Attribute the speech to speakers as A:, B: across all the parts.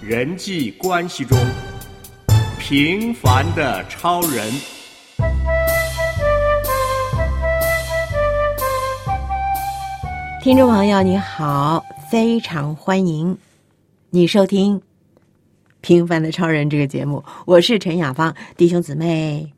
A: 人际关系中平凡的超人。
B: 听众朋友你好，非常欢迎你收听《平凡的超人》这个节目，我是陈雅芳。弟兄姊妹，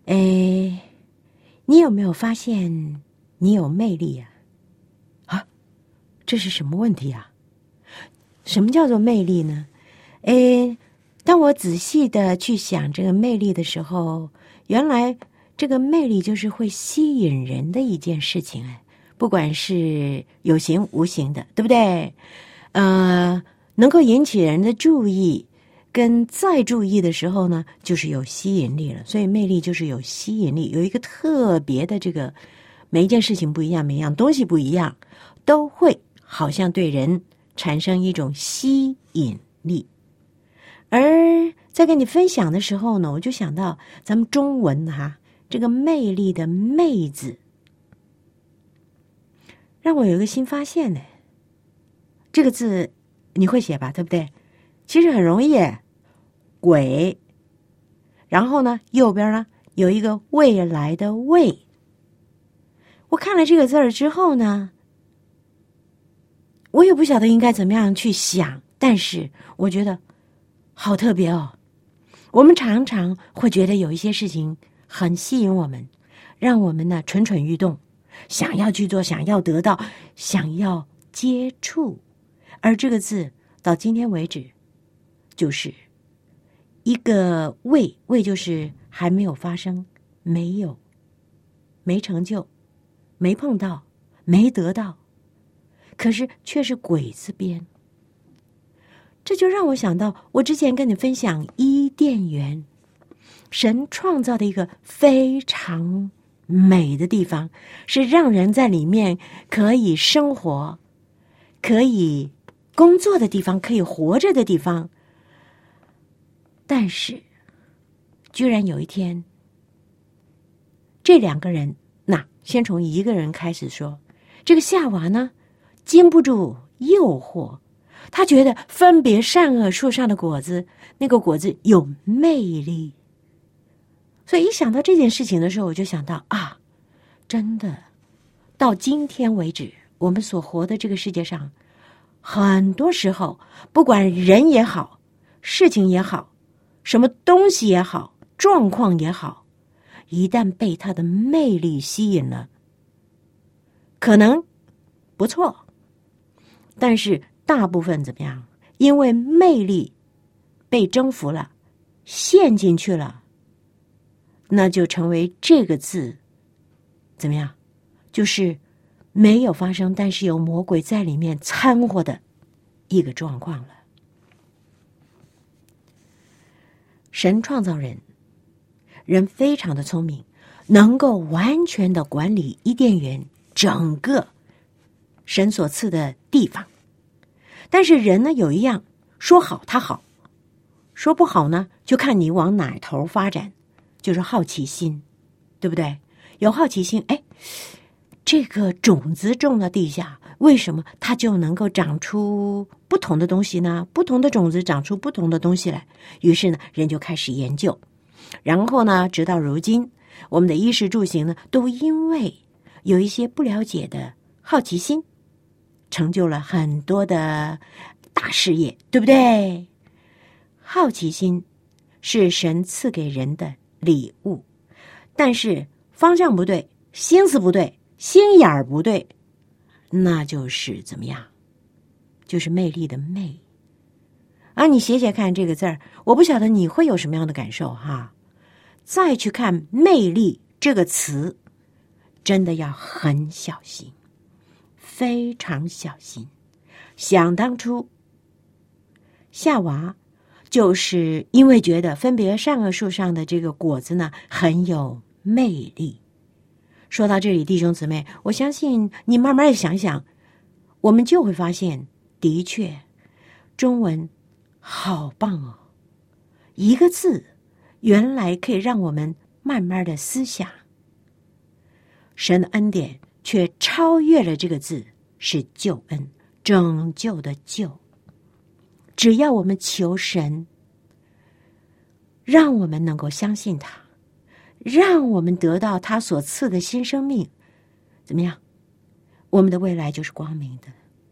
B: 你有没有发现你有魅力呀？啊，这是什么问题啊？什么叫做魅力呢？当我仔细的去想这个魅力的时候，原来这个魅力就是会吸引人的一件事情，不管是有形无形的，对不对？能够引起人的注意，跟再注意的时候呢，就是有吸引力了。所以魅力就是有吸引力，有一个特别的这个，每一件事情不一样，每一样东西不一样，都会好像对人产生一种吸引力。而在跟你分享的时候呢，我就想到咱们中文这个魅力的魅字，让我有一个新发现呢。这个字你会写吧，对不对？其实很容易，鬼，然后呢右边呢有一个未来的未。我看了这个字儿之后呢，我也不晓得应该怎么样去想，但是我觉得好特别哦。我们常常会觉得有一些事情很吸引我们，让我们呢蠢蠢欲动，想要去做，想要得到，想要接触。而这个字到今天为止就是一个未，未就是还没有发生，没有，没成就，没碰到，没得到，可是却是鬼字边。这就让我想到我之前跟你分享伊甸园，神创造的一个非常美的地方，是让人在里面可以生活，可以工作的地方，可以活着的地方。但是居然有一天，这两个人，先从一个人开始说，这个夏娃呢经不住诱惑，他觉得分别善恶树上的果子，那个果子有魅力。所以一想到这件事情的时候，我就想到真的到今天为止，我们所活的这个世界上，很多时候不管人也好，事情也好，什么东西也好，状况也好，一旦被它的魅力吸引了，可能不错，但是大部分怎么样？因为魅力被征服了，陷进去了，那就成为这个字怎么样？就是没有发生，但是有魔鬼在里面掺和的一个状况了。神创造人，人非常的聪明，能够完全的管理伊甸园整个神所赐的地方。但是人呢，有一样，说好他好，说不好呢，就看你往哪头发展，就是好奇心，对不对？有好奇心，这个种子种到地下，为什么它就能够长出不同的东西呢？不同的种子长出不同的东西来。于是呢，人就开始研究，然后呢，直到如今，我们的衣食住行呢，都因为有一些不了解的好奇心，成就了很多的大事业，对不对？好奇心是神赐给人的礼物，但是方向不对，心思不对，心眼儿不对，那就是怎么样？就是魅力的魅。你写写看这个字儿，我不晓得你会有什么样的感受哈。再去看魅力这个词，真的要很小心，非常小心。想当初夏娃就是因为觉得分别善恶树上的这个果子呢很有魅力。说到这里，弟兄姊妹，我相信你慢慢的想想，我们就会发现，的确中文好棒哦，一个字原来可以让我们慢慢的思想。神的恩典却超越了这个字，是救恩，拯救的救。 只要我们求神，让我们能够相信他，让我们得到他所赐的新生命，怎么样？我们的未来就是光明的。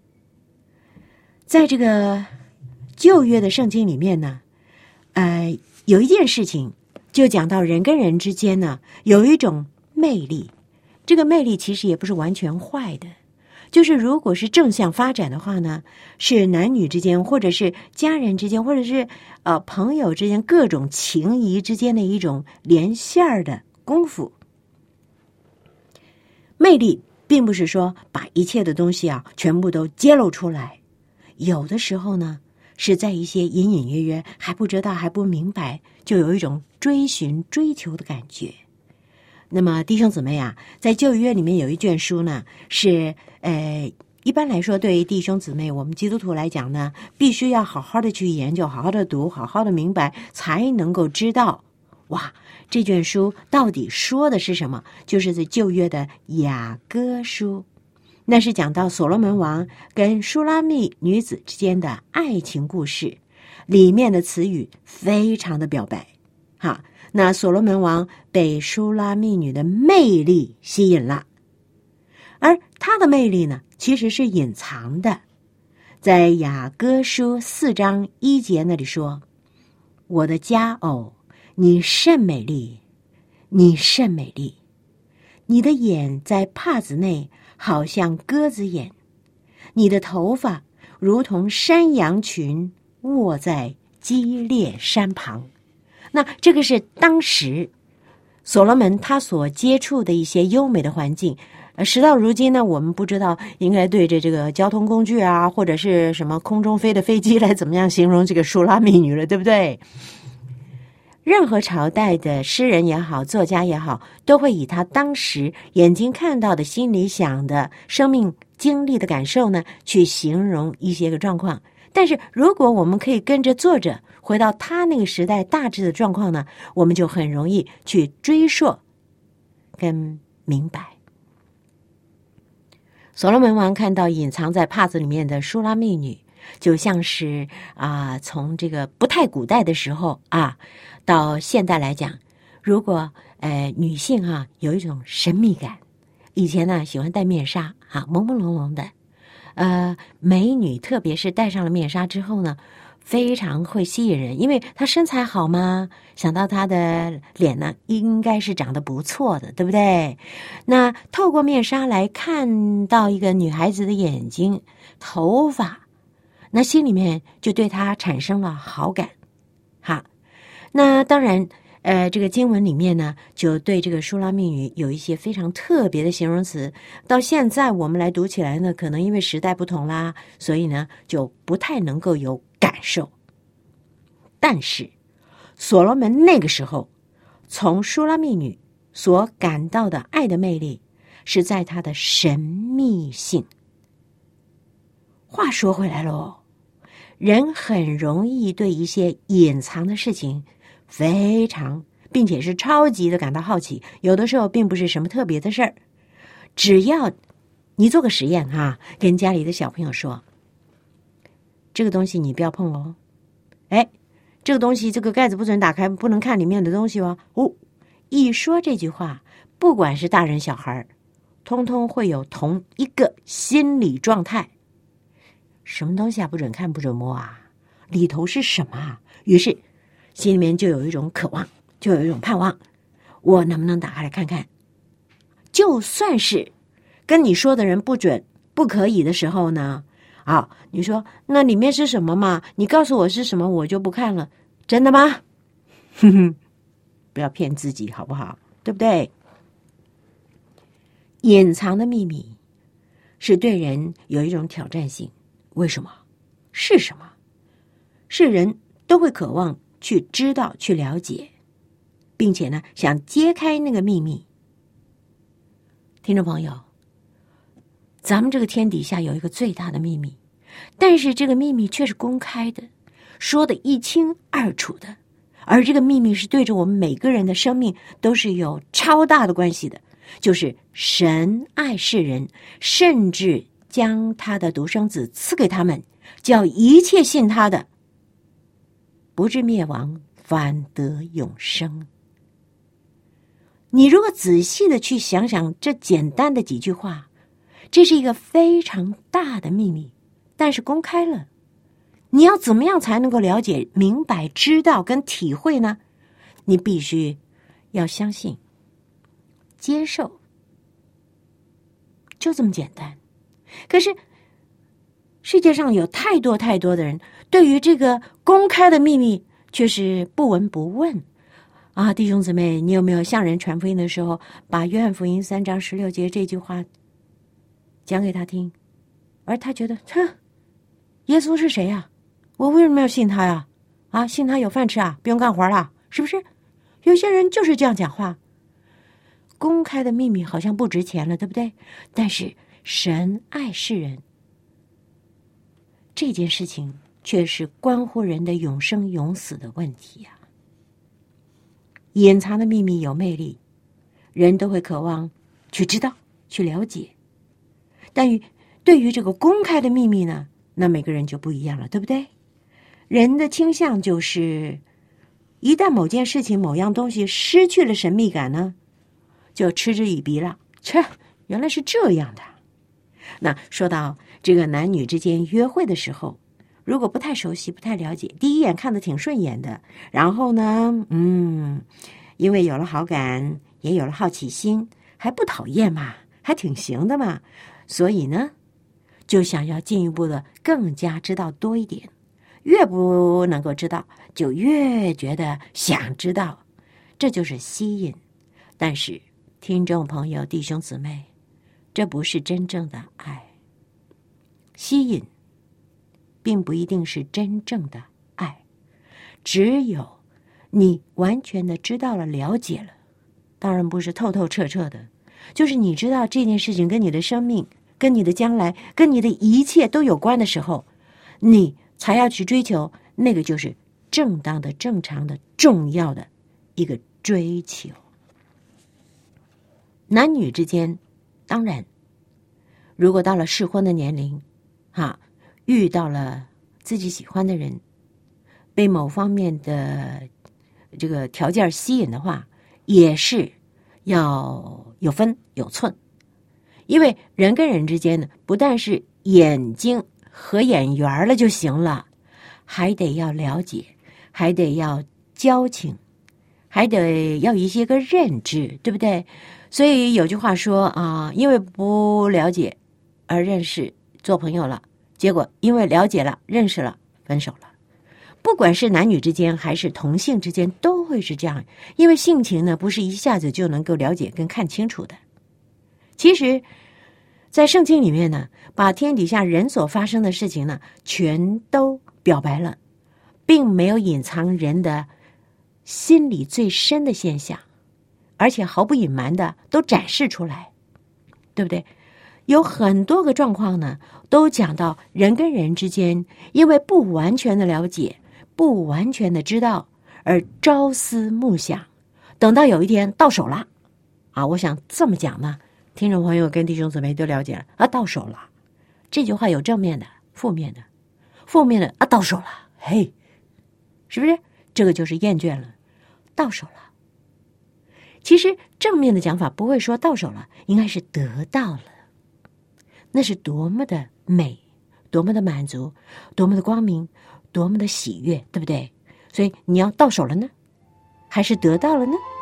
B: 在这个旧约的圣经里面呢，有一件事情就讲到人跟人之间呢有一种魅力，这个魅力其实也不是完全坏的，就是如果是正向发展的话呢，是男女之间，或者是家人之间，或者是朋友之间，各种情谊之间的一种连线儿的功夫。魅力并不是说把一切的东西全部都揭露出来，有的时候呢是在一些隐隐约约还不知道还不明白，就有一种追寻追求的感觉。那么弟兄姊妹在旧约里面有一卷书呢，是一般来说对于弟兄姊妹我们基督徒来讲呢，必须要好好的去研究，好好的读，好好的明白，才能够知道哇，这卷书到底说的是什么。就是在旧约的雅歌书，那是讲到所罗门王跟书拉密女子之间的爱情故事，里面的词语非常的表白。那所罗门王被书拉密女的魅力吸引了，而她的魅力呢其实是隐藏的。在雅歌书4章1节那里说，我的佳偶，你甚美丽，你甚美丽，你的眼在帕子内好像鸽子眼，你的头发如同山羊群卧在基列山旁。那这个是当时所罗门他所接触的一些优美的环境。时到如今呢，我们不知道应该对着这个交通工具或者是什么空中飞的飞机来怎么样形容这个书拉密女了，对不对？任何朝代的诗人也好，作家也好，都会以他当时眼睛看到的、心里想的、生命经历的感受呢，去形容一些个状况。但是如果我们可以跟着作者回到他那个时代大致的状况呢，我们就很容易去追溯跟明白。所罗门王看到隐藏在帕子里面的书拉密女，就像是从这个不太古代的时候到现代来讲，如果女性有一种神秘感，以前呢喜欢戴面纱朦朦胧胧的，美女特别是戴上了面纱之后呢，非常会吸引人，因为她身材好嘛，想到她的脸呢应该是长得不错的，对不对？那透过面纱来看到一个女孩子的眼睛、头发，那心里面就对她产生了好感。那当然这个经文里面呢，就对这个书拉密女有一些非常特别的形容词，到现在我们来读起来呢，可能因为时代不同啦，所以呢就不太能够有感受。但是所罗门那个时候从书拉密女所感到的爱的魅力，是在她的神秘性。话说回来咯，人很容易对一些隐藏的事情非常并且是超级的感到好奇，有的时候并不是什么特别的事儿。只要你做个实验跟家里的小朋友说，这个东西你不要碰哦，这个东西这个盖子不准打开，不能看里面的东西哦。一说这句话，不管是大人小孩，通通会有同一个心理状态，什么东西不准看不准摸里头是什么于是心里面就有一种渴望，就有一种盼望，我能不能打开来看看？就算是跟你说的人不准不可以的时候呢，你说那里面是什么嘛？你告诉我是什么，我就不看了。真的吗？不要骗自己好不好？对不对？隐藏的秘密是对人有一种挑战性。为什么？是什么？是人都会渴望去知道、去了解，并且呢，想揭开那个秘密。听众朋友，咱们这个天底下有一个最大的秘密，但是这个秘密却是公开的，说得一清二楚的，而这个秘密是对着我们每个人的生命都是有超大的关系的，就是神爱世人，甚至将他的独生子赐给他们，叫一切信他的不至灭亡，反得永生。你如果仔细的去想想这简单的几句话，这是一个非常大的秘密，但是公开了。你要怎么样才能够了解、明白、知道跟体会呢？你必须要相信、接受，就这么简单。可是世界上有太多太多的人对于这个公开的秘密却是不闻不问啊！弟兄姊妹，你有没有向人传福音的时候，把约翰福音3章16节这句话讲给他听，而他觉得，耶稣是谁呀？我为什么要信他呀？啊，信他有饭吃啊，不用干活了，是不是？有些人就是这样讲话。公开的秘密好像不值钱了，对不对？但是神爱世人，这件事情却是关乎人的永生永死的问题呀。隐藏的秘密有魅力，人都会渴望去知道、去了解。但对于这个公开的秘密呢，那每个人就不一样了，对不对？人的倾向就是，一旦某件事情、某样东西失去了神秘感呢，就嗤之以鼻了。原来是这样的。那说到这个男女之间约会的时候，如果不太熟悉、不太了解，第一眼看得挺顺眼的，然后呢，因为有了好感，也有了好奇心，还不讨厌嘛，还挺行的嘛，所以呢，就想要进一步的更加知道多一点。越不能够知道，就越觉得想知道，这就是吸引。但是听众朋友、弟兄姊妹，这不是真正的爱。吸引并不一定是真正的爱，只有你完全的知道了、了解了，当然不是透透彻彻的，就是你知道这件事情跟你的生命、跟你的将来、跟你的一切都有关的时候，你才要去追求，那个就是正当的、正常的、重要的一个追求。男女之间，当然，如果到了适婚的年龄，遇到了自己喜欢的人，被某方面的这个条件吸引的话，也是要有分有寸。因为人跟人之间呢，不但是眼睛合眼缘了就行了，还得要了解，还得要交情，还得要一些个认知，对不对？所以有句话说啊，因为不了解而认识做朋友了，结果因为了解了认识了分手了。不管是男女之间还是同性之间都会是这样，因为性情呢不是一下子就能够了解跟看清楚的。其实在圣经里面呢，把天底下人所发生的事情呢全都表白了，并没有隐藏人的心里最深的现象，而且毫不隐瞒的都展示出来，对不对？有很多个状况呢都讲到人跟人之间因为不完全的了解，不完全的知道而朝思暮想，等到有一天到手了啊，我想这么讲呢，听众朋友跟弟兄姊妹都了解了啊，到手了。这句话有正面的、负面的。负面的啊，到手了，嘿，是不是？这个就是厌倦了，到手了。其实正面的讲法不会说到手了，应该是得到了。那是多么的美，多么的满足，多么的光明，多么的喜悦，对不对？所以你要到手了呢，还是得到了呢？